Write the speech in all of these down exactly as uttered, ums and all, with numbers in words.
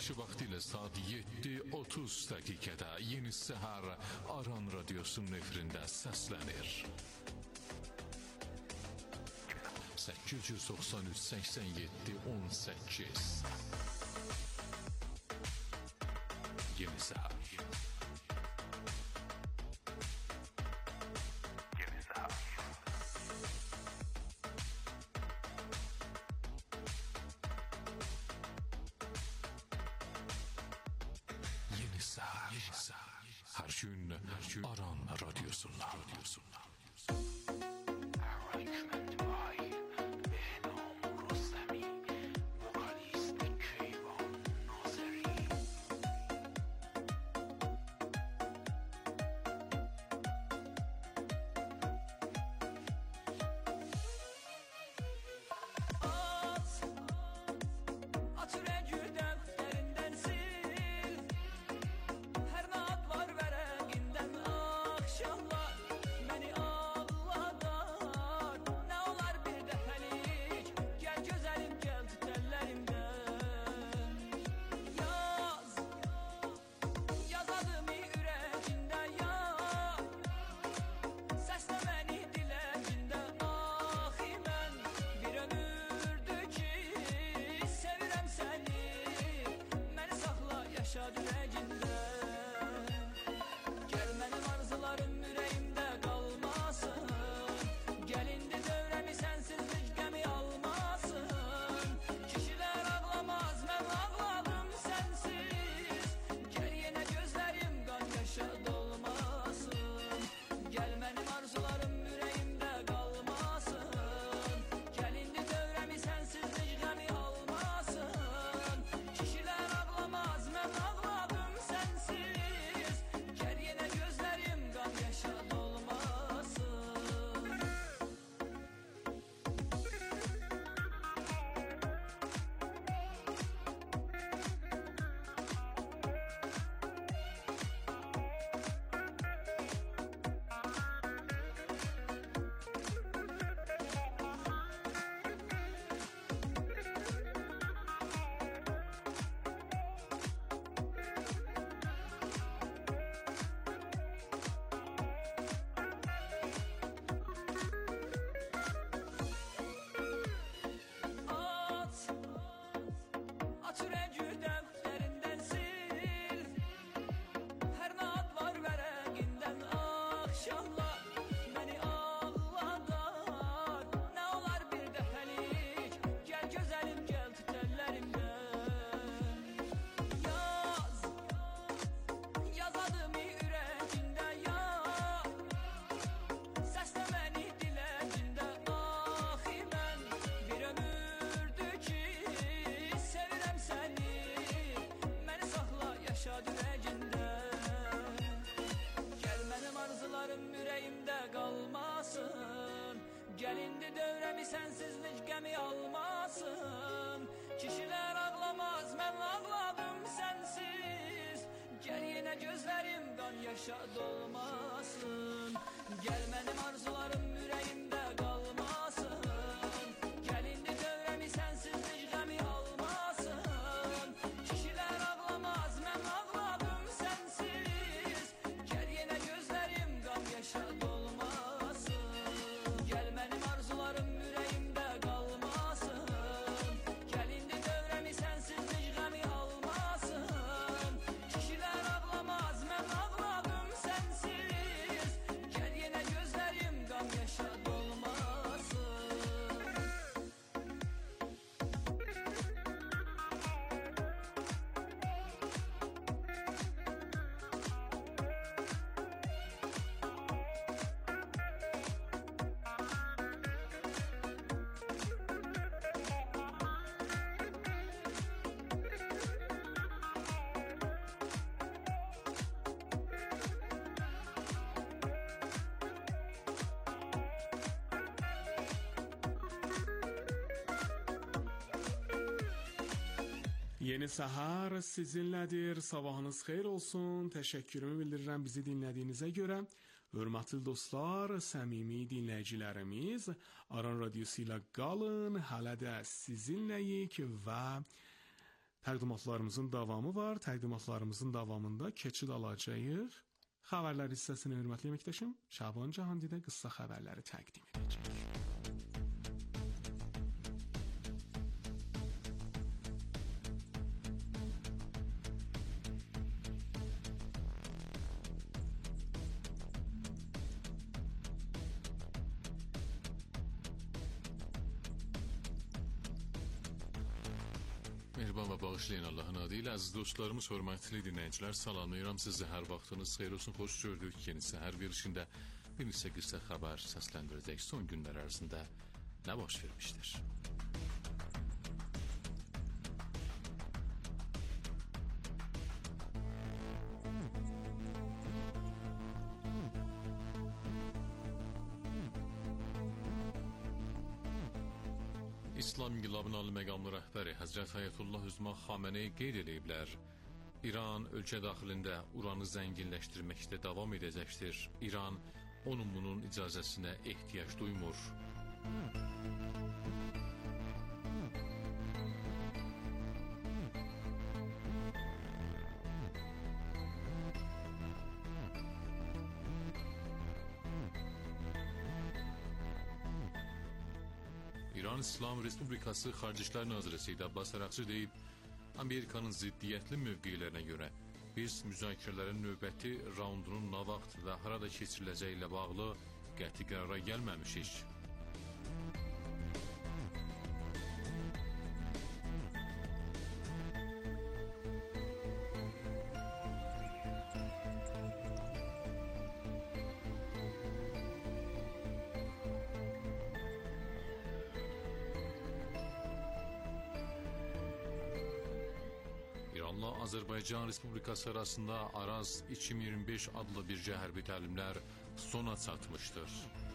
Bakı vaxtı ilə saat yeddi otuz dəqiqədə Yeni Səhər Aran Radiosunun efirində səslənir. səkkiz yüz doxsan üç səksən yeddi on səkkiz Yeni Səhər. Yeni Səhər. Yeni Səhər. Hər gün Aran Radiosundan. Radiosundan. Yeni Səhər sizinlədir. Sabahınız xeyir olsun. Təşəkkürümü bildirirəm bizi dinlədiyinizə görə. Hörmətli dostlar, səmimi dinləyicilərimiz, Aran Radiosu ilə qalın. Hələ də sizinləyik və Təqdimatlarımızın davamı var. Təqdimatlarımızın davamında keçid alacağıq. Xəbərlər hissəsini hörmətli əməkdaşım Şaban Cahandidə qısa xəbərləri təqdim edəcək. Mehriban və bağışlayın Allahın adı ilə. Əziz dostlarımız, hörmətli dinləyicilər, salamlayıram sizi. Hər vaxtınız xeyir olsun, xoş gördük. Yeni səhər verilişində bir neçə qısa xəbər səsləndirəcək. Son günlər ərzində nə baş vermişdir? İslam İnqilabının ali məqamlı rəhbəri Həzrət Ayətullah Üzma Xameneyi qeyd ediblər. İran ölkə daxilində uranı zənginləşdirməkdə davam edəcəkdir. İran onun bunun icazəsinə ehtiyac duymur. İran İslam Respublikası Xarici İşlər Naziri Seyid Abbas Əraqçı deyib, Amerikanın ziddiyyətli mövqelərinə görə biz müzakirələrin növbəti raundunun nə vaxt və harada keçiriləcəyi ilə bağlı qəti qərara gəlməmişik. İranla Azərbaycan Respublikası arasında Araz iki min iyirmi beş adlı birgə hərbi təlimlər sona çatmışdır.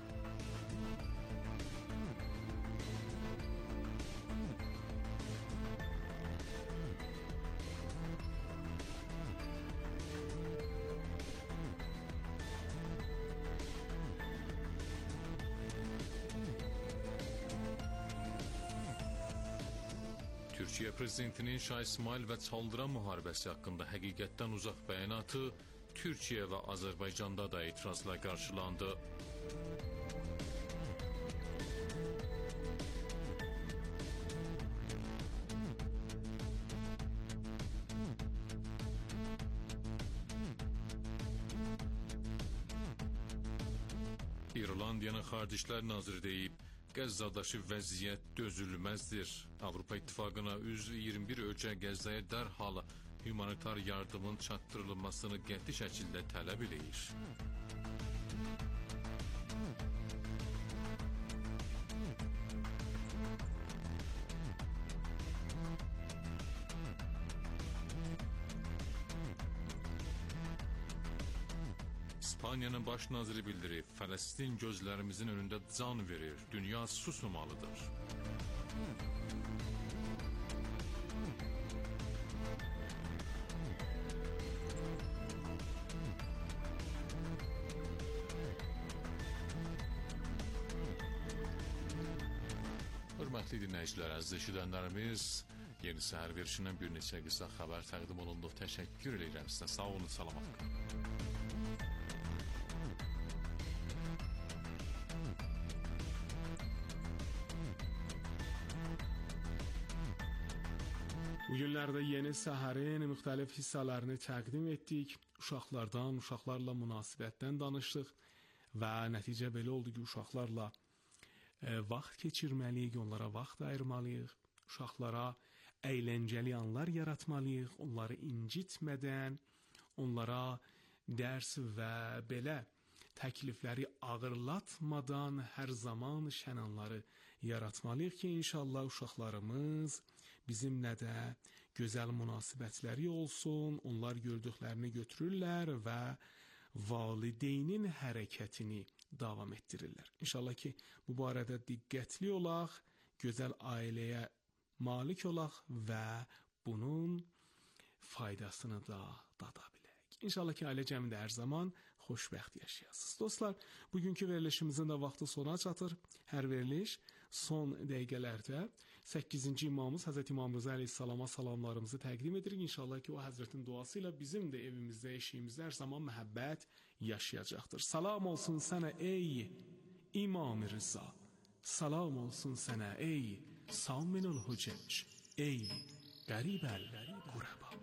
Türkiyə Prezidentinin Şah İsmail və Çaldıran müharibəsi haqqında həqiqətdən uzaq bəyanatı Türkiyə və Azərbaycanda da etirazla qarşılandı. İrlandiyanın Xarici İşlər Naziri deyib, Qəzzadakı vəziyyət dözülməzdir. Avropa İttifaqına üzv iyirmi bir ölkə Qəzzaya dərhal humanitar yardımın çatdırılmasını qəti şəkildə tələb edir. İspaniyanın baş naziri bildirib, Fələstin gözlərimizin önündə can verir, dünya susmamalıdır. Hörmətli dinləyicilər, əziz eşidənlərimiz, yeni səhər verişindən bir neçə qısa xəbər təqdim olundu. Təşəkkür edirəm sizə. Sağ olun, salamat qalın. Bu günlərdə yeni səhərin müxtəlif hissələrini təqdim etdik. Uşaqlardan, uşaqlarla münasibətdən danışdıq və nəticə belə oldu ki, uşaqlarla e, vaxt keçirməliyik, onlara vaxt ayırmalıyıq, uşaqlara əyləncəli anlar yaratmalıyıq, onları incitmədən, onlara dərs və belə təklifləri ağırlatmadan hər zaman şən anları yaratmalıyıq ki, inşallah uşaqlarımız bizimlə də gözəl münasibətləri olsun, onlar gördüklərini götürürlər və valideynin hərəkətini davam etdirirlər. İnşallah ki, bu barədə diqqətli olaq, gözəl ailəyə malik olaq və bunun faydasını da dada bilək. İnşallah ki, ailə cəmində hər zaman xoşbəxt yaşayasınız. Dostlar, bugünkü verilişimizin də vaxtı sona çatır. Hər veriliş son dəqiqələrdə səkkizinci imamımız Həzrət İmam Rıza əleyhissalama salamlarımızı təqdim edirik. İnşallah ki, o Həzrətin duası ilə bizim də evimizdə, eşiyimizdə hər zaman məhəbbət yaşayacaqdır. Salam olsun sənə ey İmam Rıza. Salam olsun sənə ey Saminul Hücc. Ey qəribəl qurəba.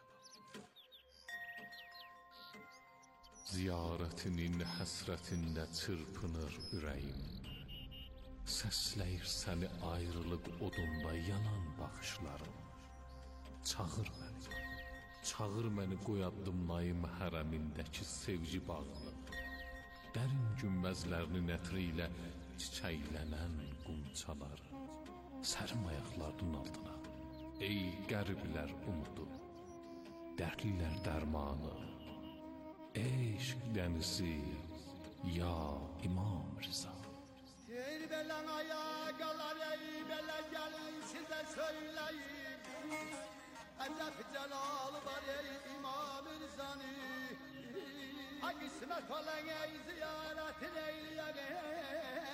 Ziyarətinin həsrətində çırpınır ürəyim. Səsləyir səni ayrılıq odunda yanan baxışlarım. Çağır məni, çağır məni qoyadımlayım hərəmindəki sevgi bağını. Dərin günbəzlərinin ətri ilə çiçəklənən qunçaları. Sərim ayaqlarının altına, ey qəriblər umudu, dərdlilər dərmanı, eşq dənizi, ya İmam Rıza. Yerbelen ayakalar ey bele gelin size söyleyeyim. Edep celal var ey İmam Rıza'nı. Ha kısmet olan ey ziyaretin eyleyeyim.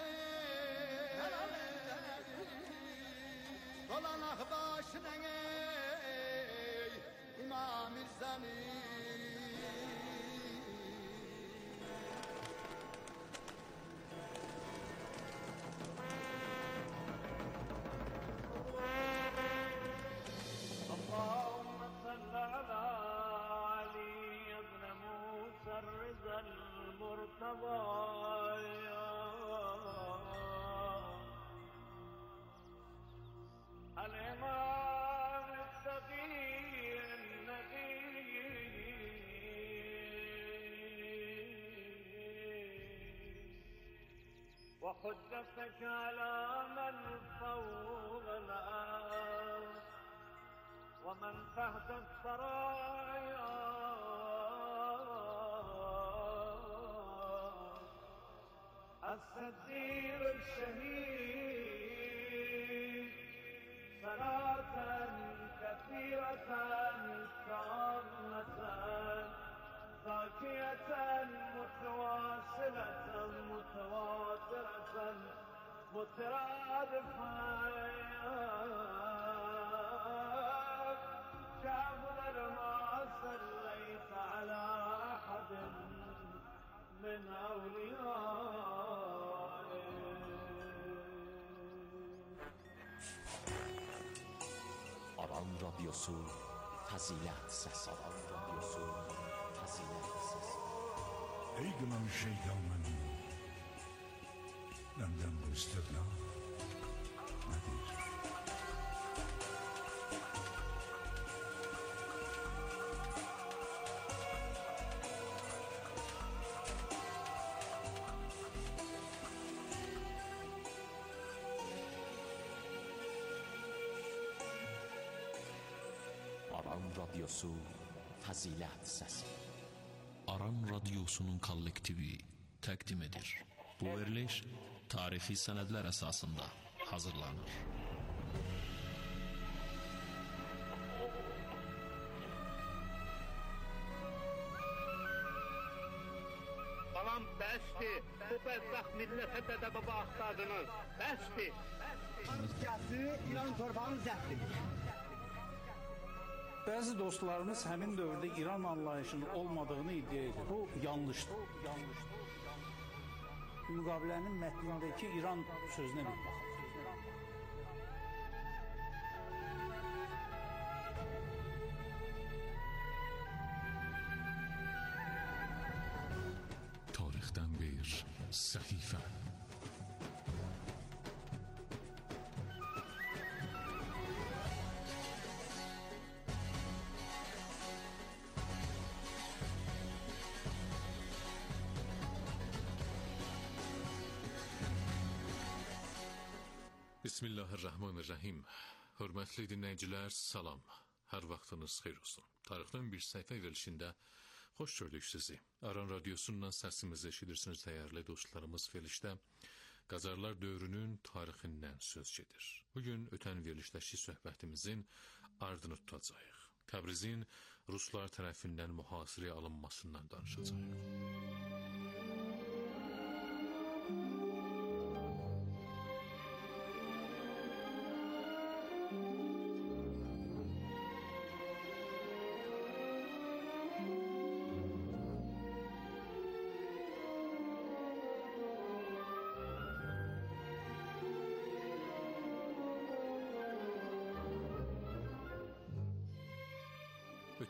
Dolanak başına ey İmam Rıza'nı. الإمام التقي النبي وحجتك على من فوق الأرض ومن تحت الثرايا الصديق الشهيد صلاة كثيرة تامة زاكية متواصلة متواترة مترادفة كأفضل ما صليت على أحد من أوليائه. Aran Radyosu Fazilet Sesi. Aran Radyosu Fazilet Sesi. Ey gılan şeytanın benden bu istirna nedir? Aran Radyosu Fazilet Sesi. Aran Radyosu'nun kollektivi təqdim edir. Bu veriliş tarixi sənədlər əsasında hazırlanır. Salam bəsdir, bu bəzək millətə dədə baba axtardınız, bəsdir. Siyasi İran torpağını zəbt edir. Bəzi dostlarımız həmin dövrdə İran anlayışının olmadığını iddia edir. Bu yanlışdır. Müqavilənin mətnindəki İran sözünə bir baxın. Tarixdən bir səhifə. Bismillahirrahmanirrahim. Hörmətli dinləyicilər, salam. Hər vaxtınız xeyir olsun. Tarixdən bir səhifə verilişində xoş gördük sizi. Aran Radyosu'ndan səsimizi eşidirsiniz dəyərli dostlarımız. Verilişdə Qacarlar dövrünün tarixindən söz gedir. Bugün ötən verilişdəki söhbətimizin ardını tutacağıq. Təbrizin Ruslar tərəfindən mühasirəyə alınmasından danışacağıq.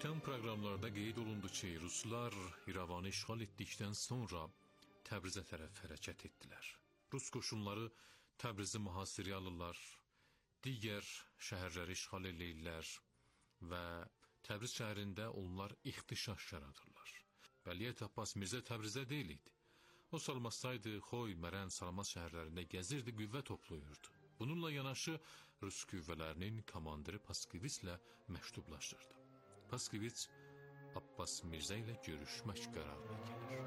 Ötən proqramlarda qeyd olundu ki, Ruslar İrəvanı işğal etdikdən sonra Təbrizə tərəf hərəkət etdilər. Rus qoşunları Təbrizi mühasirəyə alırlar, digər şəhərləri işğal edirlər və Təbriz şəhərində onlar ixtişaş yaradırlar. Vəliyyət Abbas Mirzə Təbrizdə deyil idi. O Salmasaydı, Xoy, Mərən, Salamat şəhərlərində gəzirdi, qüvvə toplayırdı. Bununla yanaşı Rus qüvvələrinin komandiri Paskevitslə məktublaşırdı. Paskevits Abbas Mirzə ilə görüşmək qərarına gəlir.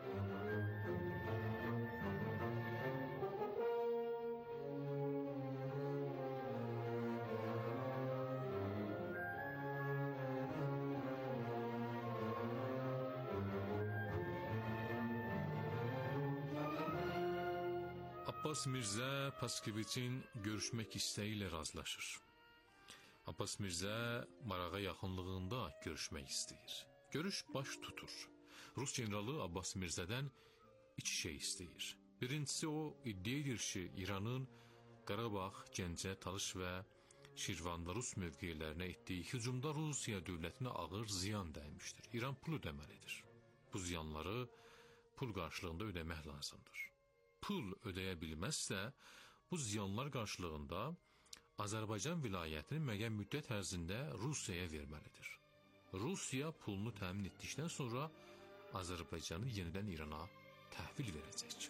Abbas Mirzə Paskevitsin görüşmək istəyi ilə razılaşır. Abbas Mirzə Marağa yaxınlığında görüşmək istəyir. Görüş baş tutur. Rus generalı Abbas Mirzədən iki şey istəyir. Birincisi, o iddia edir ki, İranın Qarabağ, Gəncə, Talış və Şirvanda Rus mövqelərinə etdiyi hücumda Rusiya dövlətinə ağır ziyan dəymişdir. İran pul ödəməlidir. Bu ziyanları pul qarşılığında ödəmək lazımdır. Pul ödəyə bilməzsə, bu ziyanlar qarşılığında Azərbaycan vilayətini müəyyən müddət ərzində Rusiyaya verməlidir. Rusiya pulunu təmin etdikdən sonra Azərbaycanı yenidən İrana təhvil verəcək.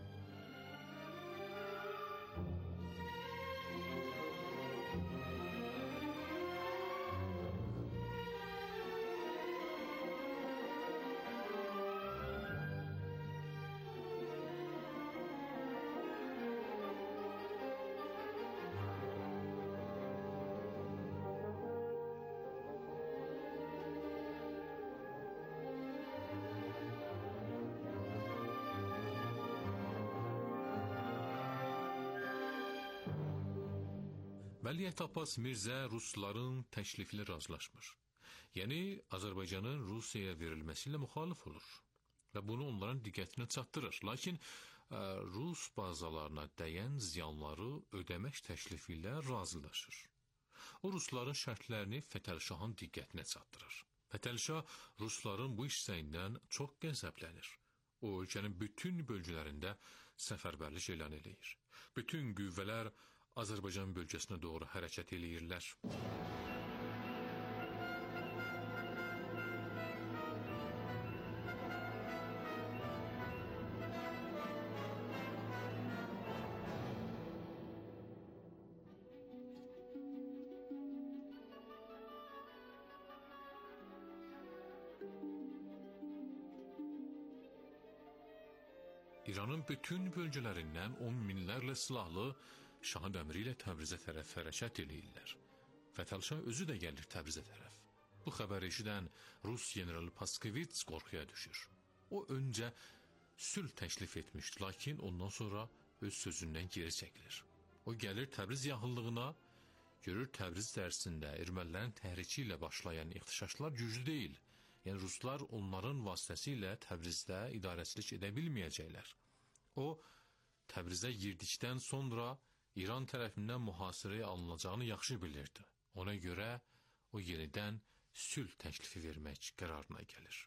Vəliyyət Abbas Mirzə Rusların təkliflə razılaşmır. Yəni, Azərbaycanın Rusiyaya verilməsi ilə müxalif olur və bunu onların diqqətinə çatdırır. Lakin ə, Rus bazalarına dəyən ziyanları ödəmək təklifi ilə razılaşır. O, Rusların şərtlərini Fətəlşahın diqqətinə çatdırır. Fətəlşah Rusların bu işsəyindən çox qəzəblənir. O, ölkənin bütün bölgələrində səfərbərlik elan edir. Bütün qüvvələr Azərbaycan bölgəsinə doğru hərəkət eləyirlər. İranın bütün bölgələrindən on minlərlə silahlı Şahın əmri ilə Təbrizə tərəf hərəkət eləyirlər. Fətəlşah özü də gəlir Təbrizə tərəf. Bu xəbəri eşidən Rus generalı Paskevits qorxuya düşür. O öncə sülh təklif etmişdi, lakin ondan sonra öz sözündən geri çəkilir. O gəlir Təbriz yaxınlığına, görür Təbriz dərsində ermənilərin təhriki ilə başlayan ixtişaşlar güclü deyil. Yəni Ruslar onların vasitəsilə Təbrizdə idarəçilik edə bilməyəcəklər. O, Təbrizə girdikdən sonra İran tərəfindən mühasirəyə alınacağını yaxşı bilirdi. Ona görə o yenidən sülh təklifi vermək qərarına gəlir.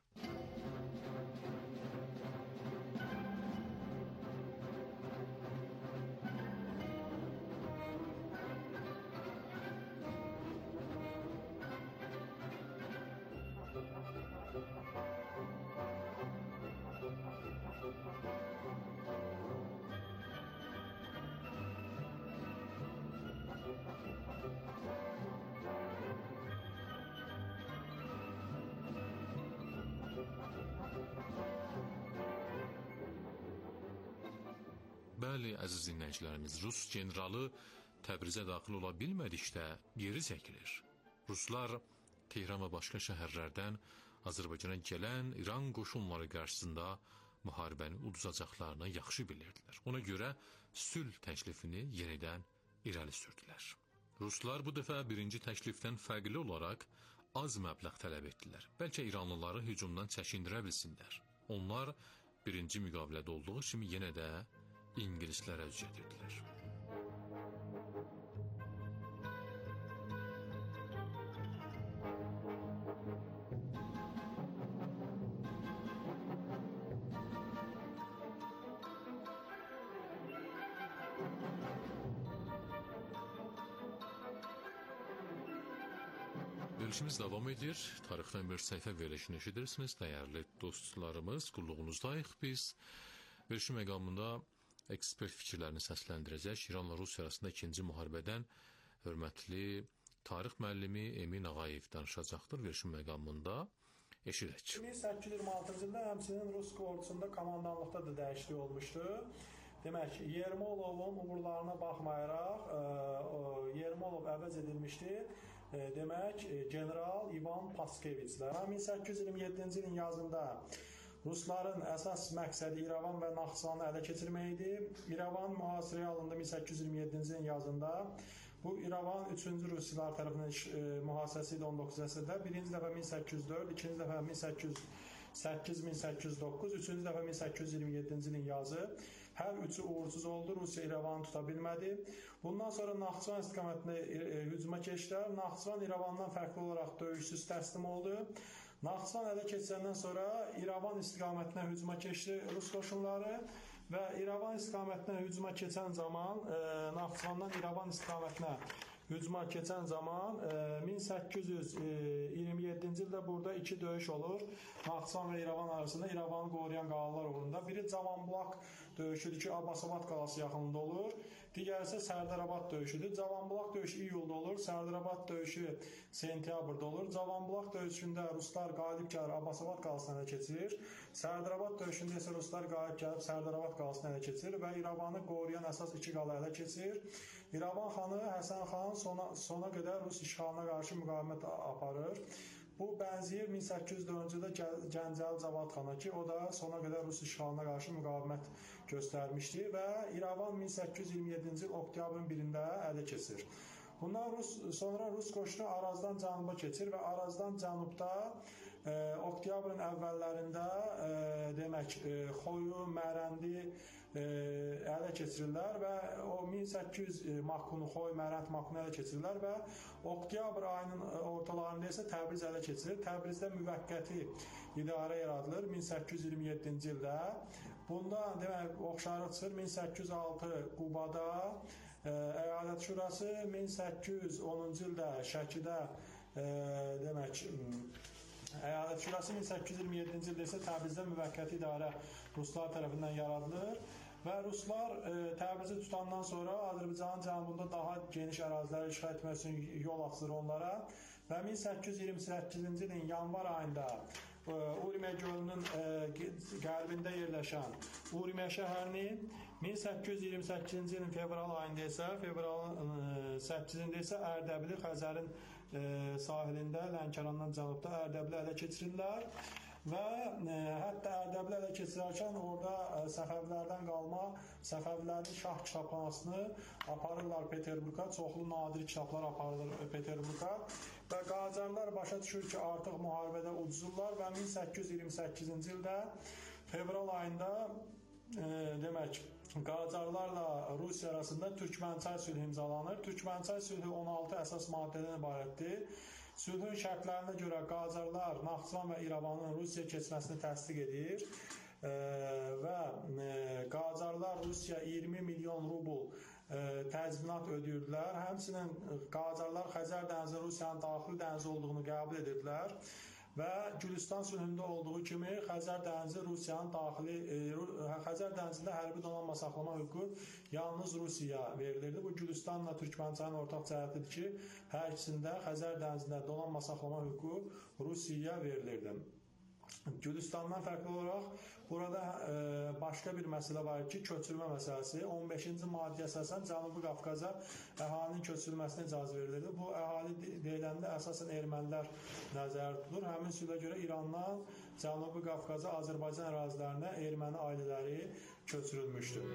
Bəli, əziz dinləyicilərimiz, Rus generalı Təbrizə daxil ola bilmədikdə geri çəkilir. Ruslar Tehran və başqa şəhərlərdən Azərbaycana gələn İran qoşunları qarşısında müharibəni uduzacaqlarını yaxşı bilirdilər. Ona görə sülh təklifini yenidən irəli sürdülər. Ruslar bu dəfə birinci təklifdən fərqli olaraq az məbləğ tələb etdilər. Bəlkə İranlıları hücumdan çəkindirə bilsinlər. Onlar birinci müqavilədə olduğu kimi yenə də İngilislərə üz edirdilər. Verilişimiz davam edir. Tarixdən bir səhifə verilişini eşidirsiniz. Dəyərli dostlarımız, qulluğunuzdayıq biz. Verilişin məqamında ekspert fikirlərini səsləndirəcək. İranla Rusiya arasında ikinci müharibədən hörmətli tarix müəllimi Emin Ağayev danışacaqdır. Verilişin məqamında eşidək. min səkkiz yüz iyirmi altıncı ildə həmçinin Rus ordusunda komandanlıqda da dəyişiklik olmuşdu. Demək, Yermolovun uğurlarına baxmayaraq, Yermolov əvəz edilmişdi. Demək, general İvan Paskeviçlə. min səkkiz yüz iyirmi yeddinci ilin yazında Rusların əsas məqsədi İrəvan və Naxçıvanı ələ keçirmək idi. İrəvan mühasirəyə alındı min səkkiz yüz iyirmi yeddinci ilin yazında. Bu İrəvan üçüncü Rusiyalar tərəfindən mühasirəsi idi on doqquzuncu əsrdə. Birinci dəfə min səkkiz yüz dörd, ikinci dəfə min səkkiz yüz səkkiz min səkkiz yüz doqquz, üçüncü dəfə min səkkiz yüz iyirmi yeddinci ilin yazı. Hər üçü uğursuz oldu. Rusiya İrəvanı tuta bilmədi. Bundan sonra Naxçıvan istiqamətində hücuma keçdilər. Naxçıvan İrəvandan fərqli olaraq döyüşsüz təslim oldu. Naxçıvan ələ keçəndən sonra İrəvan istiqamətinə hücuma keçdi Rus qoşunları və İrəvan istiqamətinə hücuma keçən zaman e, Naxçıvandan İrəvan istiqamətinə hücuma keçən zaman e, min səkkiz yüz iyirmi yeddinci ildə burada iki döyüş olur. Naxçıvan və İrəvan arasında İrəvanı qoruyan qalalar uğrunda. Biri Cavanbulaq döyüşüdür ki, Abbasabad qalası yaxınında olur. Digəri isə Sərdarabad döyüşüdür. Cavanbulaq döyüşü iyulda olur, Sərdarabad döyüşü sentyabrda olur. Cavanbulaq döyüşündə Ruslar qalib gəlir, Abbasabad qalasına ələ keçirir. Sərdarabad döyüşündə isə Ruslar qalib gəlib Sərdarabad qalasına ələ keçirir və İrəvanı qoruyan əsas iki qala ələ keçirir. İrəvan xanı Həsən xan sona, sona qədər Rus işğalına qarşı müqavimət aparır. Bu bənzəyir min səkkiz yüz dördüncü ildə Gəncəli Cavad xana ki, o da sona qədər Rus işğalına qarşı müqavimət göstərmişdi və İrəvan min səkkiz yüz iyirmi yeddinci il oktyabrın birində ələ keçir. Bundan Rus, sonra Rus qoşunu Arazdan cənuba keçir və Arazdan cənubda e, oktyabrın əvvəllərində e, demək e, Xoyu, Mərəndi e, ələ keçirirlər və o min səkkiz yüz Makunu, Xoy, Mərənd, Makunu ələ keçirirlər və oktyabr ayının ortalarında isə Təbriz ələ keçirir. Təbrizdə müvəqqəti idarə yaradılır min səkkiz yüz iyirmi yeddinci ildə. Bunda demək oxşarlıq çıxır min səkkiz yüz altı Qubada e, Əyalət Şurası, min səkkiz yüz onuncu ildə Şəkidə e, demək Əyalət Şurası, min səkkiz yüz iyirmi yeddinci ildə isə Təbrizdə müvəqqəti idarə Ruslar tərəfindən yaradılır. Və Ruslar e, Təbrizi tutandan sonra Azərbaycanın cənubunda daha geniş əraziləri işğal etmək üçün yol açılır onlara və min səkkiz yüz iyirmi səkkizinci ilin yanvar ayında e, Urmiya gölünün e, qərbində yerləşən Urmiya şəhərini, min səkkiz yüz iyirmi səkkizinci ilin fevral ayında isə fevralın e, səkkizində isə Ərdəbili Xəzərin e, sahilində Lənkərandan cənubda Ərdəbili ələ keçirirlər. Və e, hətta Ərdəbili ələ keçirərkən orada e, Səfəvilərdən qalma Səfəvilərin şah kitabxanasını aparırlar Peterburqa, çoxlu nadir kitablar aparılır Peterburqa və Qacarlar başa düşür ki, artıq müharibədə ucuzurlar və min səkkiz yüz iyirmi səkkizinci ildə fevral ayında e, demək Qacarlarla Rusiya arasında Türkmənçay sülhü imzalanır. Türkmənçay sülhü on altı əsas maddədən ibarətdir. Sülhün şərtlərinə görə Qacarlar Naxçıvan və İrəvanın Rusiya keçməsini təsdiq edir e, və e, Qacarlar Rusiya iyirmi milyon rubl e, təzminat ödəyirdilər. Həmçinin Qacarlar Xəzər dənizi Rusiyanın daxili dənizi olduğunu qəbul edirdilər və Gülüstan sülhündə olduğu kimi Xəzər dənizi Rusiyanın daxili e, Xəzər dənizində hərbi donanma saxlama hüququ yalnız Rusiyaya verilirdi. Bu Gülüstanla Türkmənçayın ortaq cəhətidir ki, hər ikisində Xəzər dənizində donanma saxlama hüququ Rusiyaya verilirdi. Gülüstandan fərqli olaraq burada e, başqa bir məsələ var ki, köçürmə məsələsi. on beşinci maddəyə əsasən Cənubi Qafqaza əhalinin köçürülməsinə icazə verilirdi. Bu əhali deyiləndə əsasən ermənilər nəzərdə tutulur. Həmin sülhə görə İrandan Cənubi Qafqaza, Azərbaycan ərazilərinə erməni ailələri köçürülmüşdür.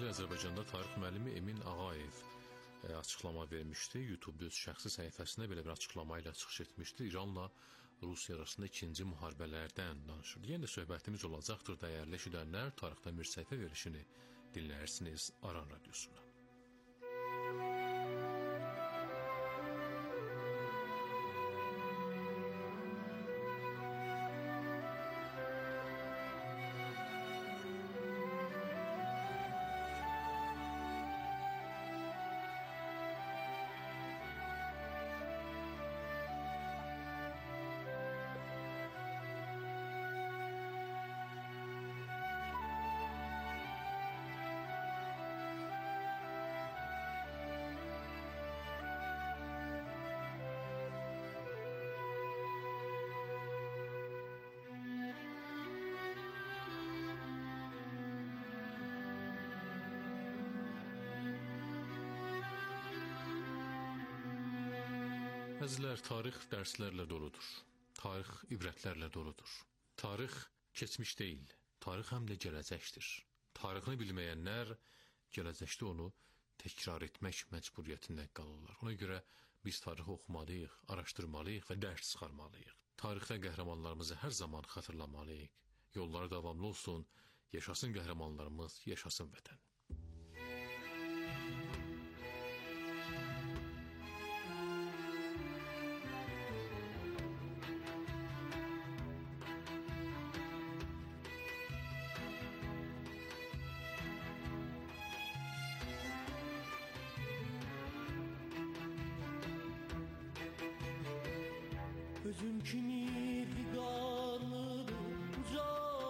Dəyərli Azərbaycanda tarix müəllimi Emin Ağayev e, açıqlama vermişdi. YouTube-da öz şəxsi səhifəsində belə bir açıqlama ilə çıxış etmişdi. İranla Rusiya arasında ikinci müharibələrdən danışırdı. Yenə də söhbətimiz olacaqdır dəyərli eşidənlər. Tarixdən bir səhifə verilişini dinlərsiniz Aran Radiosunda. Əzizlər, tarix dərslərlə doludur. Tarix ibrətlərlə doludur. Tarix keçmiş deyil, tarix həm də gələcəkdir. Tarixini bilməyənlər gələcəkdə onu təkrar etmək məcburiyyətində qalırlar. Ona görə biz tarixi oxumalıyıq, araşdırmalıyıq və dərs çıxarmalıyıq. Tarixdə qəhrəmanlarımızı hər zaman xatırlamalıyıq. Yolları davamlı olsun, yaşasın qəhrəmanlarımız, yaşasın vətən. Özün kimi figanlıdır uca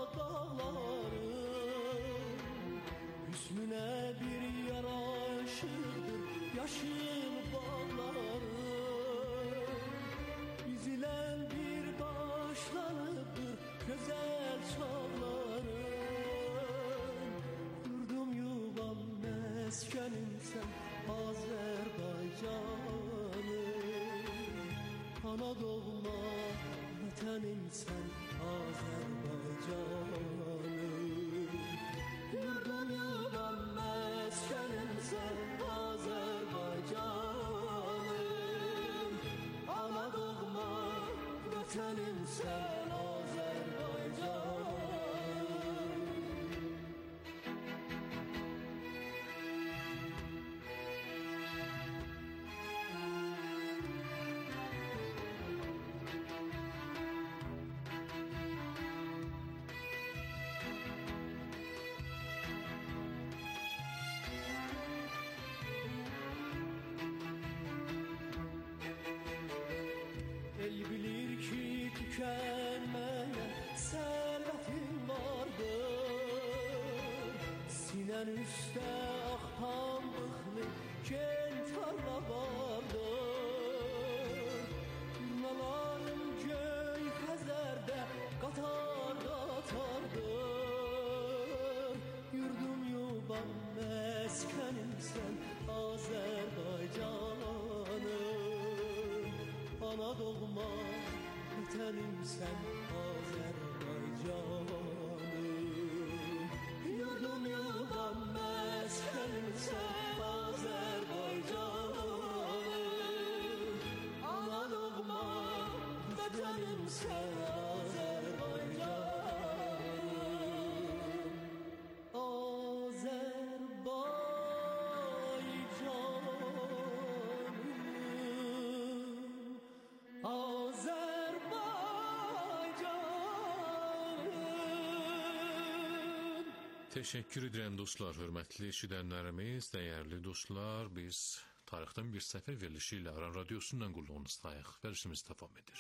dağların, hüsnüne bir yaraşırdır yaşın bağların. Yüzülen bir başlanıdır güzel çağların. Yurdum yuvam meskenim sen Azerbaycanım, ana doğma vətənim sən Azərbaycanım. Yurdum yuvam məskənim sən Azərbaycanım, ana doğma vətənim sən Azərbaycanım. El bilir ki tükenmeyen servetin vardır, sinen üstte ak pambıklı kel tarla vardır. Turnaların göy Xəzərdə qatar qatardır. Yurdum yuvam məskənim sən Azərbaycanım, ana doğma vətənim sən Azərbaycanım. Yurdum yuvam məskənim sən Azərbaycanım, ana doğma vətənim sən Azərbaycanım. Teşekkür edirəm dostlar, hörmətli eşidənlərimiz, dəyərli dostlar. Biz tarixdən bir səfər verilişi ilə Aran Radiosundan qulluğunuzdayıq. Verilişimiz davam edir.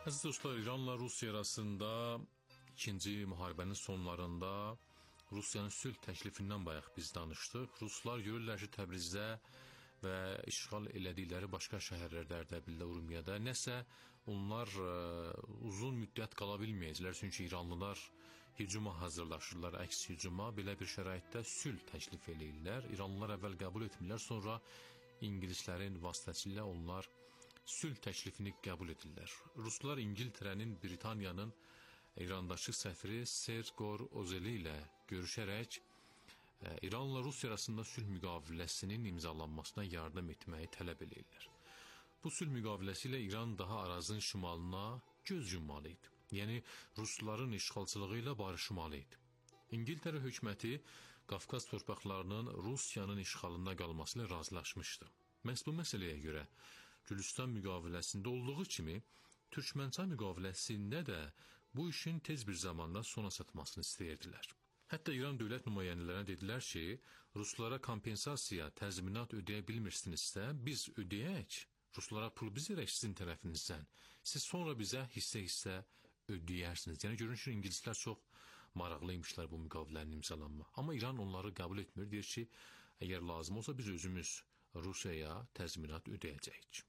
Əziz dostlar, İranla Rusiya arasında ikinci müharibənin sonlarında Rusiyanın sülh təklifindən bayaq biz danışdıq. Ruslar görürlər ki, Təbrizdə və işğal elədikləri başqa şəhərlərdə, Ərdəbildə, Urmiyada nəsə onlar ə, uzun müddət qala bilməyəcəklər. Çünki İranlılar hücuma hazırlaşırlar, əks hücuma. Belə bir şəraitdə sülh təklif eləyirlər. İranlılar əvvəl qəbul etmirlər, sonra İngilislərin vasitəsilə onlar sülh təklifini qəbul edirlər. Ruslar İngiltərənin, Britaniyanın İrandakı səfiri Sergor Ozeli ilə görüşərək e, İranla Rusiya arasında sülh müqaviləsinin imzalanmasına yardım etməyi tələb edirlər. Bu sülh müqaviləsi ilə İran daha Arazın şimalına göz yummalı idi. Yəni Rusların işğalçılığı ilə barışmalı idi. İngiltərə hökuməti Qafqaz torpaqlarının Rusiyanın işğalında qalması ilə razılaşmışdı. Məhz bu məsələyə görə Gülüstan müqaviləsində olduğu kimi Türkmənçay müqaviləsində də bu işin tez bir zamanda sona çatmasını istəyirdilər. Hətta İran dövlət nümayəndələrinə dedilər ki, Ruslara kompensasiya, təzminat ödəyə bilmirsinizsə, biz ödəyək, Ruslara pul biz verək sizin tərəfinizdən. Siz sonra bizə hissə-hissə ödəyərsiniz. Yəni görünür ki, İngilislər çox maraqlıymışlar bu müqavilənin imzalanma. Amma İran onları qəbul etmir, deyir ki, əgər lazım olsa biz özümüz Rusiyaya təzminat ödəyəcəyik.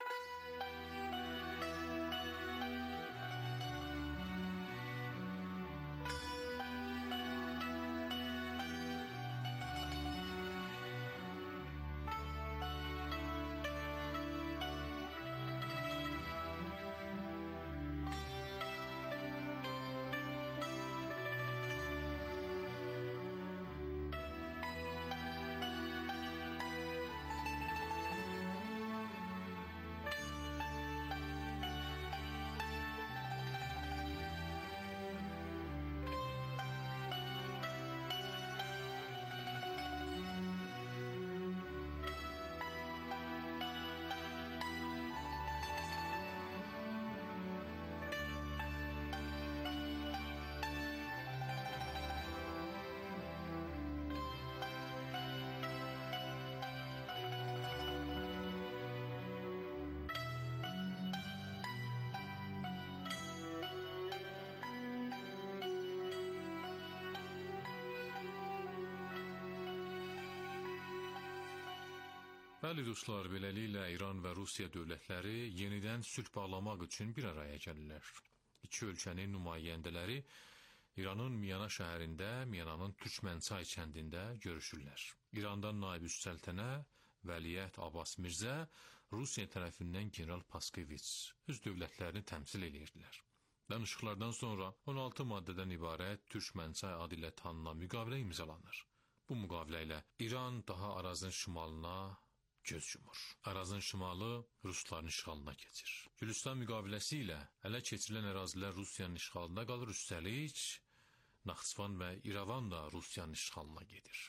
Bəli dostlar, beləliklə İran və Rusiya dövlətləri yenidən sülh bağlamaq üçün bir araya gəlirlər. İki ölkənin nümayəndələri İranın Miyana şəhərində, Miyananın Türkmənçay kəndində görüşürlər. İrandan Naib Üssəltənə, Vəliyyət Abbas Mirzə, Rusiya tərəfindən General Paskevich öz dövlətlərini təmsil edirdilər. Danışıqlardan sonra on altı maddədən ibarət Türkmənçay adı ilə tanınan müqavilə imzalanır. Bu müqavilə ilə İran daha Arazın şimalına göz yumur. Arazın şimalı Rusların işğalına keçir. Gülüstan müqaviləsi ilə ələ keçirilən ərazilər Rusiyanın işğalında qalır, üstəlik Naxçıvan və İrəvan da Rusiyanın işğalına gedir.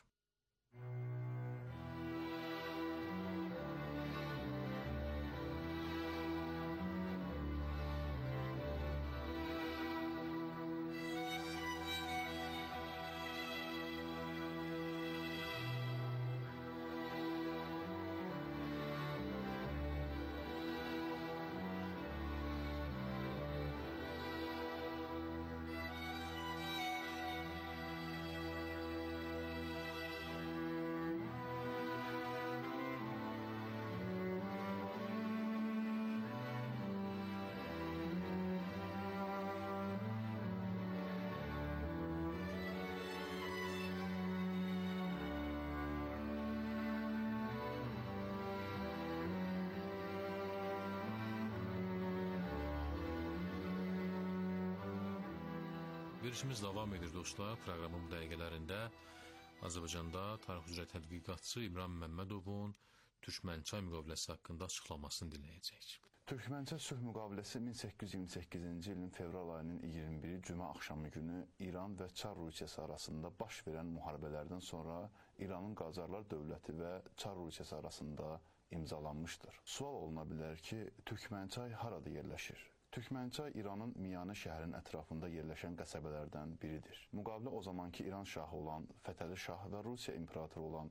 Verilişimiz davam edir dostlar. Proqramın bu dəqiqələrində Azərbaycanda tarix üzrə tədqiqatçı İbrahim Məmmədovun Türkmənçay müqaviləsi haqqında açıqlamasını dinləyəcəyik. Türkmənçay sülh müqaviləsi min səkkiz yüz iyirmi səkkizinci ilin fevral ayının iyirmi biri cümə axşamı günü İran və Çar Rusiyası arasında baş verən müharibələrdən sonra İranın Qacarlar dövləti və Çar Rusiyası arasında imzalanmışdır. Sual oluna bilər ki, Türkmənçay harada yerləşir? Türkmənçay İranın Miyana şəhərinin ətrafında yerləşən qəsəbələrdən biridir. Müqavilə o zamanki İran şahı olan Fətəli Şah və Rusiya imperatoru olan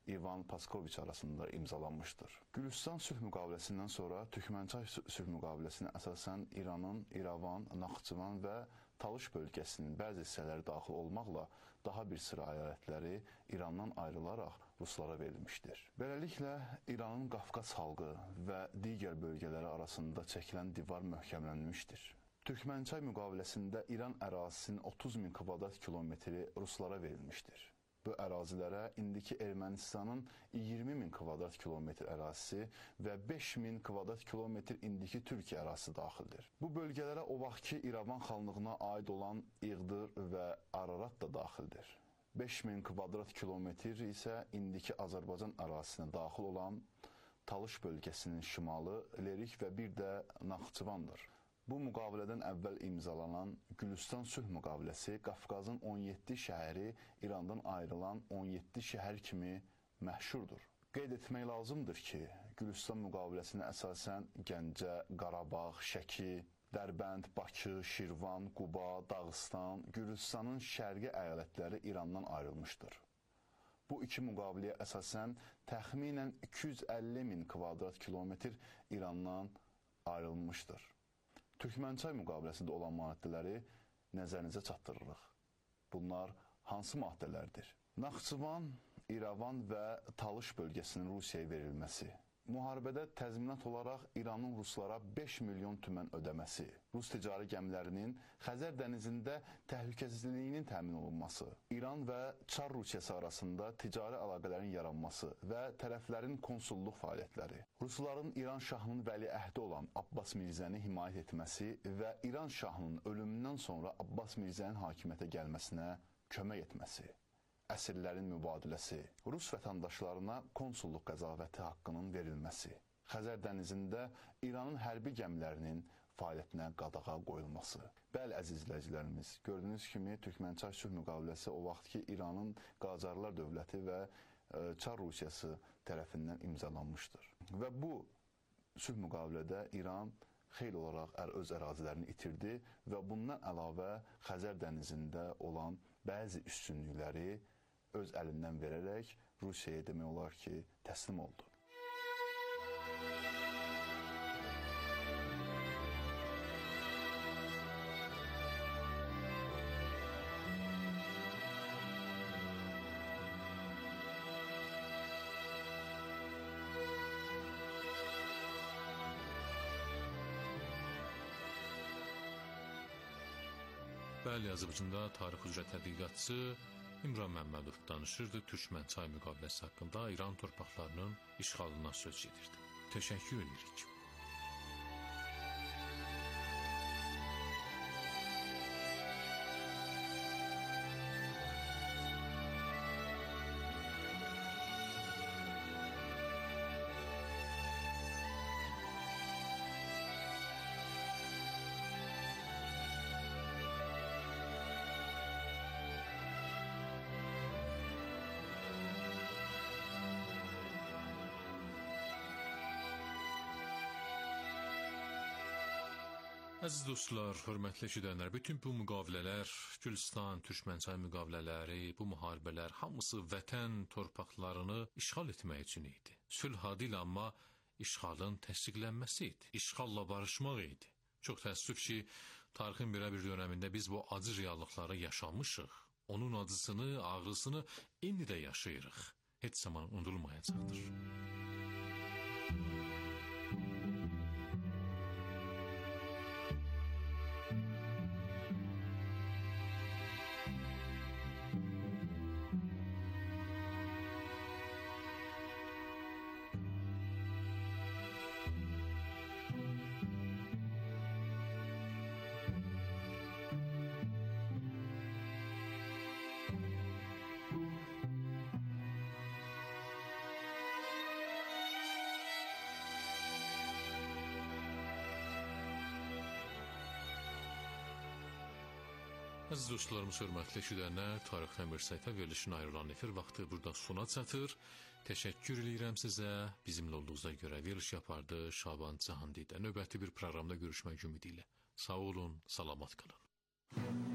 İvan Paskoviç arasında imzalanmışdır. Gülüstan sülh müqaviləsindən sonra Türkmənçay sülh müqaviləsinə əsasən İranın İrəvan, Naxçıvan və Talış bölgəsinin bəzi hissələri daxil olmaqla daha bir sıra əyalətləri İrandan ayrılaraq Ruslara verilmişdir. Beləliklə, İranın Qafqaz xalqı və digər bölgələri arasında çəkilən divar möhkəmlənmişdir. Türkmənçay müqaviləsində İran ərazisinin otuz min kvadrat kilometri Ruslara verilmişdir. Bu ərazilərə indiki Ermənistanın iyirmi min kvadrat kilometr ərazisi və beş min kvadrat kilometr indiki Türkiyə ərazisi daxildir. Bu bölgələrə o vaxtki İrəvan xanlığına aid olan İğdır və Ararat da daxildir. beş min kvadrat kilometr isə indiki Azərbaycan ərazisinə daxil olan Talış bölgəsinin şimalı, Lerik və bir də Naxçıvandır. Bu müqavilədən əvvəl imzalanan Gülüstan sülh müqaviləsi Qafqazın on yeddi şəhəri İrandan ayrılan on yeddi şəhər kimi məşhurdur. Qeyd etmək lazımdır ki, Gülüstan müqaviləsinə əsasən Gəncə, Qarabağ, Şəki, Dərbənd, Bakı, Şirvan, Quba, Dağıstan, Gürcüstanın şərqi əyalətləri İrandan ayrılmışdır. Bu iki müqaviləyə əsasən təxminən iki yüz əlli min kvadrat kilometr İrandan ayrılmışdır. Türkmənçay müqaviləsində olan maddələri nəzərinizə çatdırırıq. Bunlar hansı maddələrdir? Naxçıvan, İrəvan və Talış bölgəsinin Rusiyaya verilməsi. Müharibədə təzminat olaraq İranın Ruslara beş milyon tümən ödəməsi. Rus ticari gəmilərinin Xəzər dənizində təhlükəsizliyinin təmin olunması. İran və Çar Rusiyası arasında ticari əlaqələrin yaranması və tərəflərin konsulluq fəaliyyətləri. Rusların İran şahının vəliəhdi olan Abbas Mirzəni himayət etməsi və İran şahının ölümündən sonra Abbas Mirzənin hakimiyyətə gəlməsinə kömək etməsi. Əsirlərin mübadiləsi, Rus vətəndaşlarına konsulluq qəzavəti haqqının verilməsi, Xəzər dənizində İranın hərbi gəmilərinin fəaliyyətinə qadağa qoyulması. Bəli, əziz izləyicilərimiz, gördüyünüz kimi Türkmənçay sülh müqaviləsi o vaxt ki İranın Qacarlar dövləti və Çar Rusiyası tərəfindən imzalanmışdır. Və bu sülh müqavilədə İran xeyli olaraq öz ərazilərini itirdi və bundan əlavə Xəzər dənizində olan bəzi üstünlükləri öz əlindən verərək Rusiyaya demək olar ki, təslim oldu. Bəli, Azərbaycanda tarix üzrə tədqiqatçı İmran Məmmədov danışırdı Türkmənçay müqaviləsi haqqında, İran torpaqlarının işğalından söz gedirdi. Təşəkkür edirik. Əziz dostlar, hörmətli eşidənlər, bütün bu müqavilələr, Gülüstan, Türkmənçay müqavilələri, bu müharibələr hamısı vətən torpaqlarını işğal etmək üçün idi. Sülh adı ilə amma işğalın təsdiqlənməsi idi, işğalla barışmaq idi. Çox təəssüf ki, tarixin belə bir dönəmində biz bu acı reallıqları yaşamışıq. Onun acısını, ağrısını indi də yaşayırıq. Heç zaman unudulmayacaqdır. Əziz dostlarımız, hörmətli eşidənlər, tarixdən bir sayfa verilişinə ayrılan efir vaxtı burada sona çatır. Təşəkkür edirəm sizə. Bizimlə olduğunuza görə veriliş yapardı Şaban Cahandidə. Növbəti bir proqramda görüşmək ümidi ilə. Sağ olun, salamat qalın.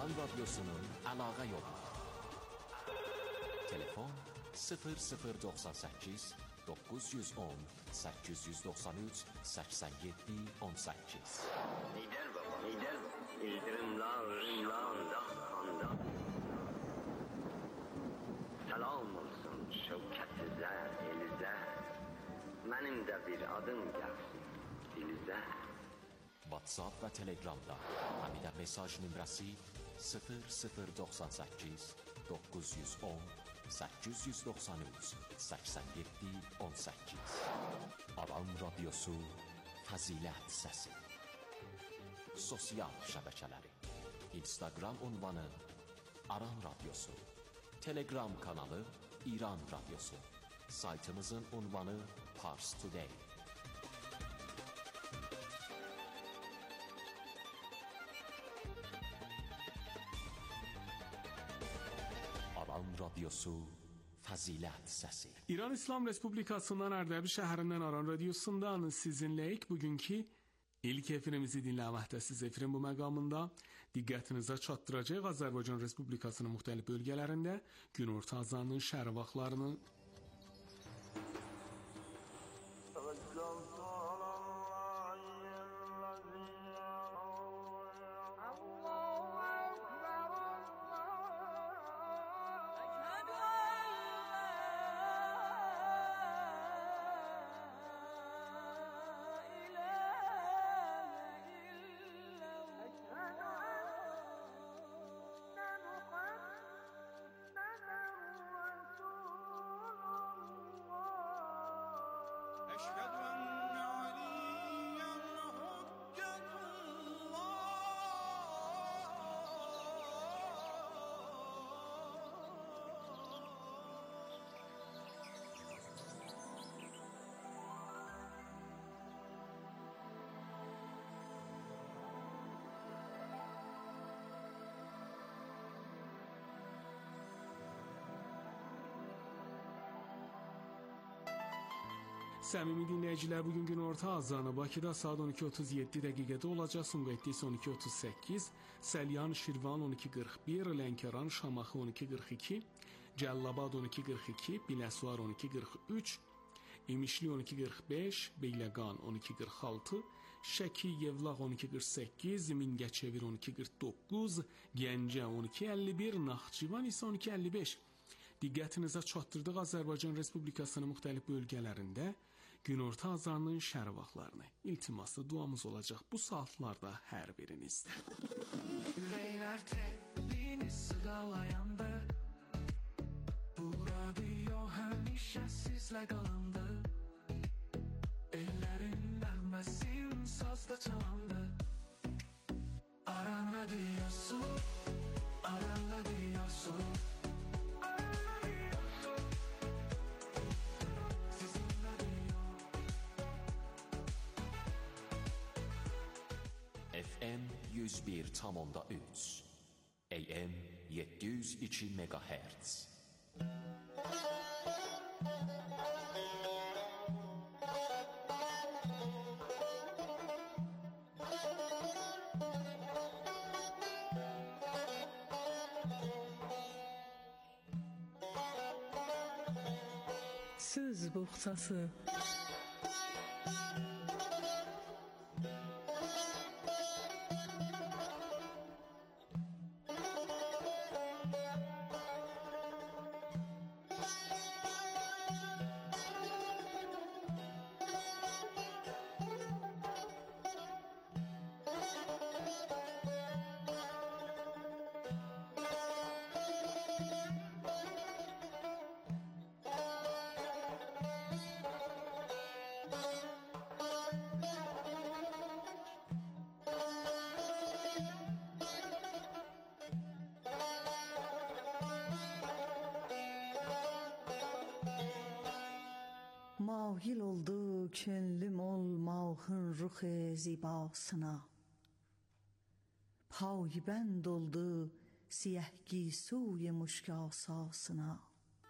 Aran Radyosu'nun əlaqə yolu. Telefon sıfır sıfır doxsan səkkiz doqquz yüz on səkkiz yüz doxsan üç səksən yeddi on səkkiz. Lider baba, lider baba. İldırımlar, ırımlar, dağ, Salam olsun şevkətizə, elizə. Mənim də bir adım gəlsin dilizə. WhatsApp və Telegramda həmidə mesaj nömrəsi sıfır sıfır doxsan səkkiz doqquz yüz on səkkiz yüz doxsan üç səksən yeddi on səkkiz. Aran Radyosu Fəzilət Səsi. Sosial şəbəkələri: Instagram ünvanı Aran Radyosu, Telegram kanalı İran Radyosu, saytımızın ünvanı Pars Today. Aran Radyosu Fəzilət Səsi. İran İslam Respublikasından Ərdəbil şəhərindən Aran Radyosundan sizinləyik. Bugünkü ilk efirimizi dinləməkdə siz efirin bu məqamında diqqətinizə çatdıracaq Azərbaycan Respublikasının müxtəlif bölgələrində günorta azanının şəhər vaxtlarını Səmimi dinləyicilər, bugün günorta azanı Bakıda saat on iki otuz yeddi dəqiqədə olacaq. Sumqayıtda isə on iki otuz səkkiz, Səlyan, Şirvan on iki qırx bir, Lənkəran, Şamaxı on iki qırx iki, Cəllabad on iki qırx iki, Biləsuvar on iki qırx üç, İmişli on iki qırx beş, Beyləqan on iki qırx altı, Şəki, Yevlaq on iki qırx səkkiz, Mingəçevir on iki qırx doqquz, Gəncə on iki əlli bir, Naxçıvan isə on iki əlli beş. Diqqətinizə çatdırdıq Azərbaycan Respublikasının müxtəlif bölgələrində günorta azanının şəhər vaxtlarını. İltimaslı duamız olacaq bu saatlarda hər birinizdə. Ürəklər təlini sığalayandı, bu radio həmişə sizlə qalındı. Ellərin nəğməsin sazda çalandı. Aran Radyosu, Aran Radyosu. F M yüz bir tam onda üç, A M yeddi yüz iki megahertz. Söz boğçası. Mahil oldu könlüm olmağın ruh zibasına. Paybənd oldu siyah giysuy muşk asasına.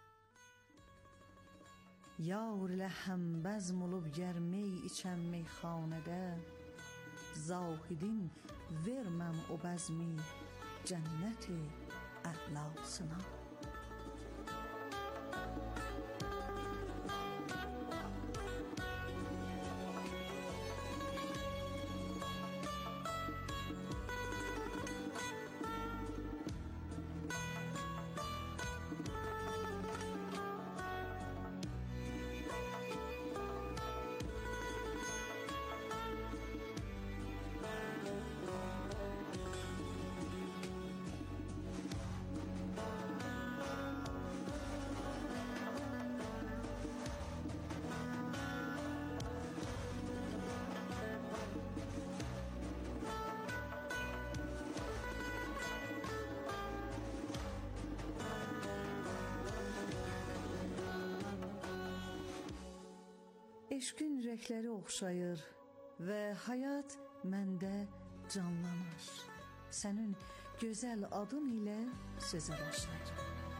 Yar ilə həmbəzm olub gərmey içən meyxanədə. Zahidin verməm o bəzmi cənnəti əhlasına. Eşqin ürəkləri oxşayır və həyat məndə canlanır. Sənin gözəl adın ilə sözə başlayır.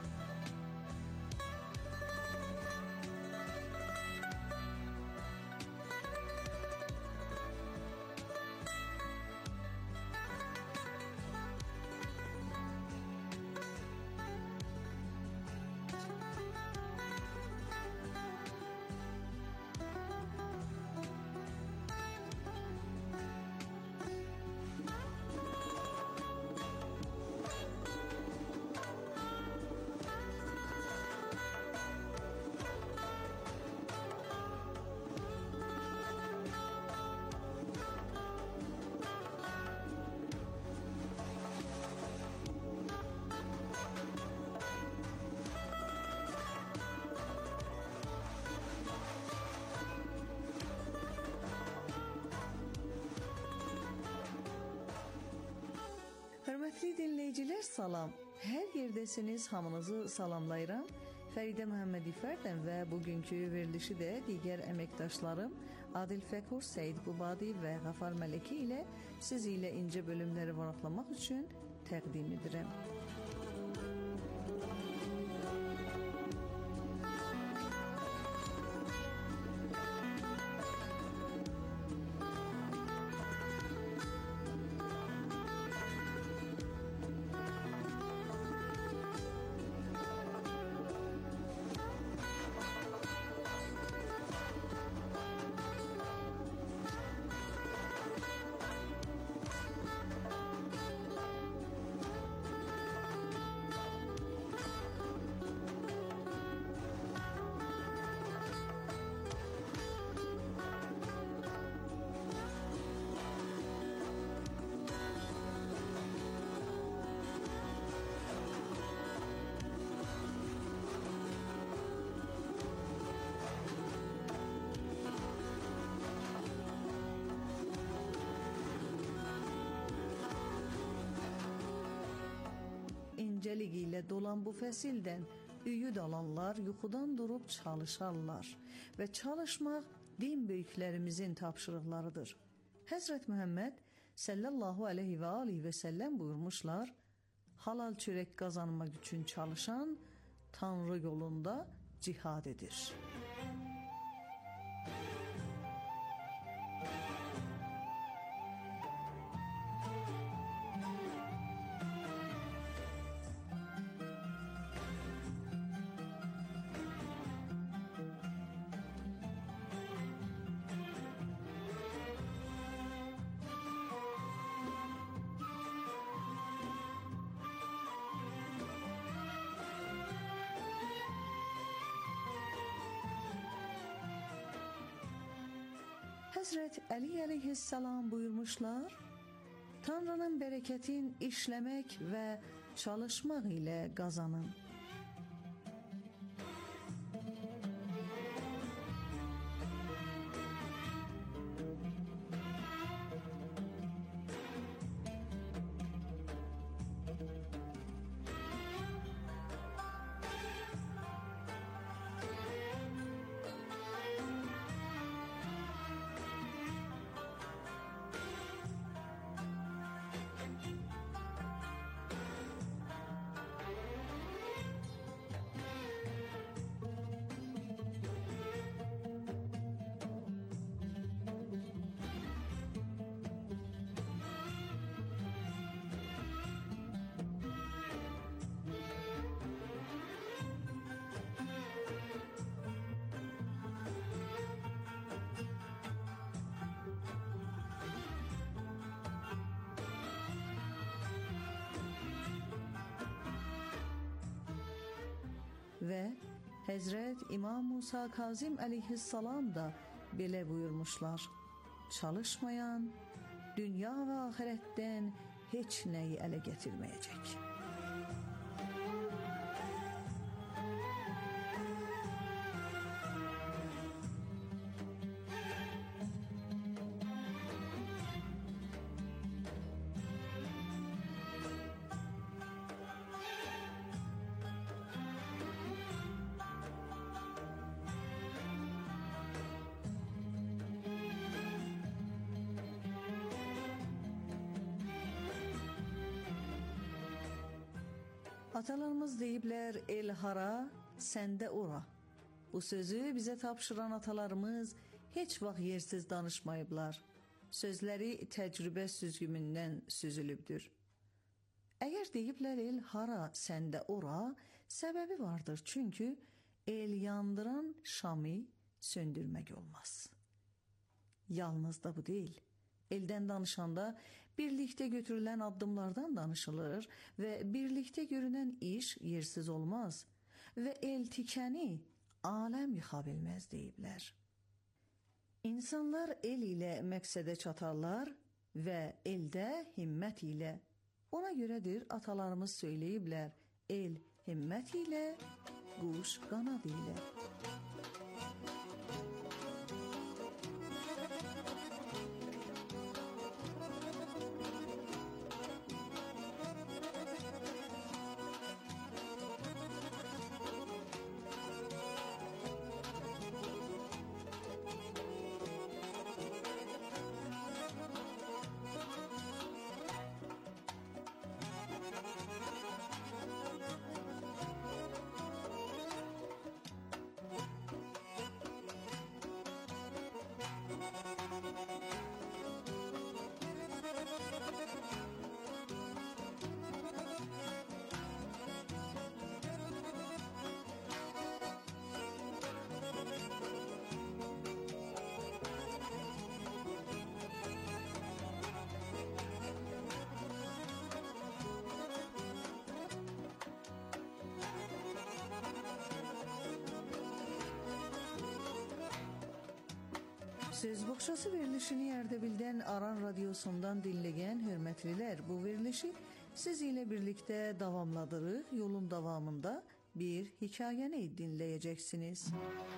Hörmətli dinləyicilər, salam. Hər yerdəsiniz, hamınızı salamlayıram. Fəridə Məhəmməd İfərdən və bugünkü verilişi də digər əməkdaşlarım Adil Fəkur, Səid Qubadi və Ғafar Mələki ilə siz ilə incə bölümləri varaqlamaq üçün təqdim edirəm. İncəlik ilə dolan bu fəsildən üyüd alanlar yuxudan durub çalışarlar və çalışmaq din böyüklərimizin tapşırıqlarıdır. Həzrət Məhəmməd sallallahu aleyhi və aleyhi və səlləm buyurmuşlar, halal çörək qazanmaq üçün çalışan Tanrı yolunda cihad edir. Həzrət Əli əleyhissalam buyurmuşlar, Tanrının bərəkətin işləmək və çalışmaq ilə qazanın. və Həzrət İmam Musa Kazim əleyhissalam da belə buyurmuşlar: çalışmayan dünya və axirətdən heç nəyi ələ gətirməyəcək. Atalarımız deyiblər, el hara, səndə ora. Bu sözü bizə tapşıran atalarımız heç vaxt yersiz danışmayıblar. Sözləri təcrübə süzgümündən süzülübdür. Əgər deyiblər, el hara, səndə ora, səbəbi vardır. Çünki el yandıran şamı söndürmək olmaz. Yalnız da bu deyil. Eldən danışanda birlikdə götürülən addımlardan danışılır və birlikdə görünən iş yersiz olmaz və el tikəni aləm yıxa bilməz deyiblər. İnsanlar el ilə məqsədə çatarlar və eldə himmət ilə. Ona görədir atalarımız söyləyiblər, el himmət ilə, quş qanad ilə. Söz boğçası verilişini Ərdəbildən Aran radiosundan dinləyən hörmətlilər, bu verilişi siz ilə birlikdə davamladırıq. Yolun davamında bir hekayəni dinləyəcəksiniz.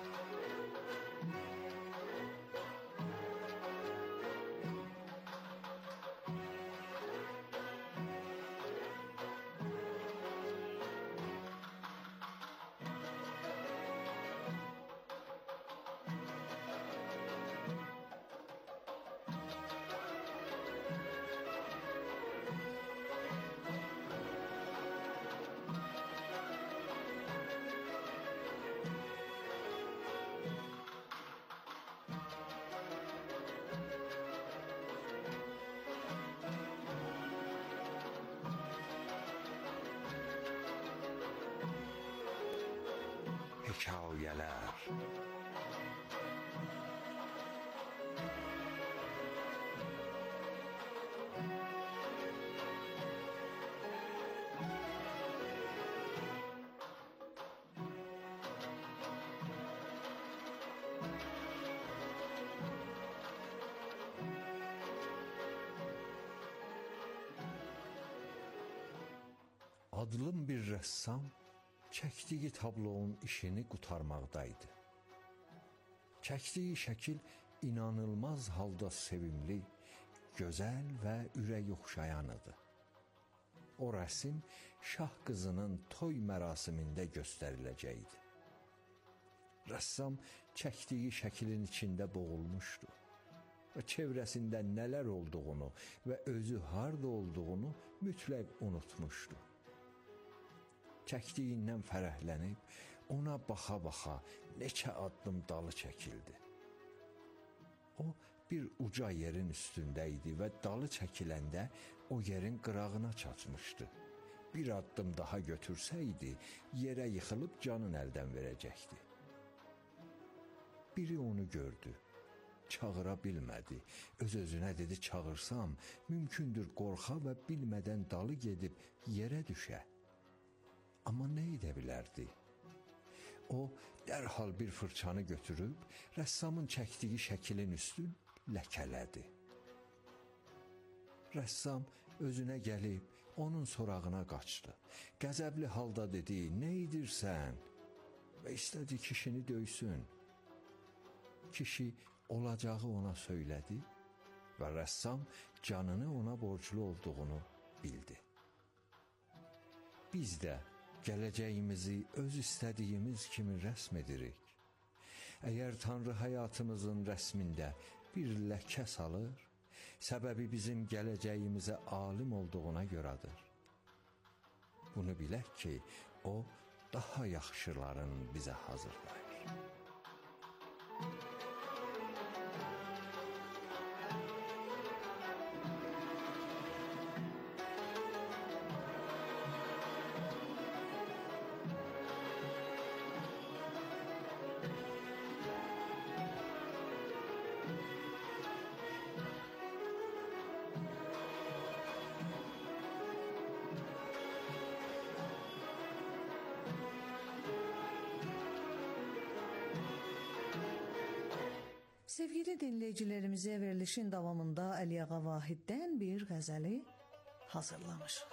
Hekayələr. Adlım bir rəssam çəkdiyi tablonun işini qutarmaqdaydı. Çəkdiyi şəkil inanılmaz halda sevimli, gözəl və ürək oxşayan idi. O rəsm şah qızının toy mərasimində göstəriləcəkdi. Rəssam çəkdiyi şəklin içində boğulmuşdu və çevrəsində nələr olduğunu və özü harda olduğunu mütləq unutmuşdu. Çəkdiyindən fərəhlənib, ona baxa-baxa neçə addım dalı çəkildi. O, bir uca yerin üstündə idi və dalı çəkiləndə o yerin qırağına çatmışdı. Bir addım daha götürsəydi, yerə yıxılıb canın əldən verəcəkdi. Biri onu gördü, çağıra bilmədi. Öz-özünə dedi, çağırsam, mümkündür qorxa və bilmədən dalı gedib yerə düşə. Amma nə edə bilərdi? O dərhal bir fırçanı götürüb rəssamın çəkdiyi şəkilin üstün ləkələdi. Rəssam özünə gəlib onun sorağına qaçdı. Qəzəbli halda dedi: "Nə edirsən?" və istədi kişini döysün. Kişi olacağı ona söylədi və rəssam canını ona borclu olduğunu bildi. Biz də gələcəyimizi öz istədiyimiz kimi rəsm edirik. Əgər Tanrı həyatımızın rəsmində bir ləkə salır, səbəbi bizim gələcəyimizə alim olduğuna görədir. Bunu bilək ki, o daha yaxşılarını bizə hazırlayır. Sevgili dinləyicilərimizə verilişin davamında Əliağa Vahiddən bir qəzəli hazırlamışıq.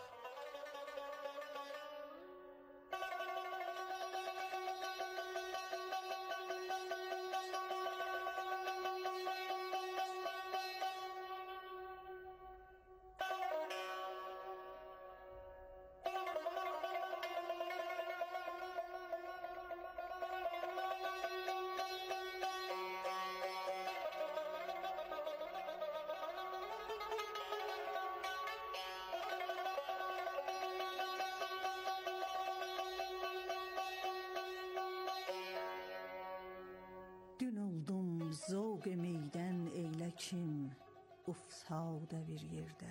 Zovq meydən eylə kim ufsadə bir yerdə.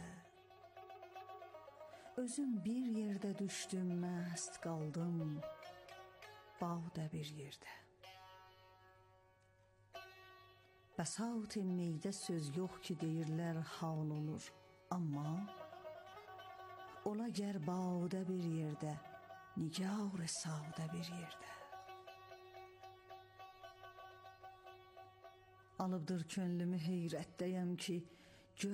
Özüm bir yerdə düşdüm, məst qaldım, bağda bir yerdə. Bəsat-ı meydə söz yox ki, deyirlər hal olur. Amma ola gər bağda bir yerdə, nigar-ı sağda bir yerdə. Alıbdır könlümü heyrətdəyəm ki,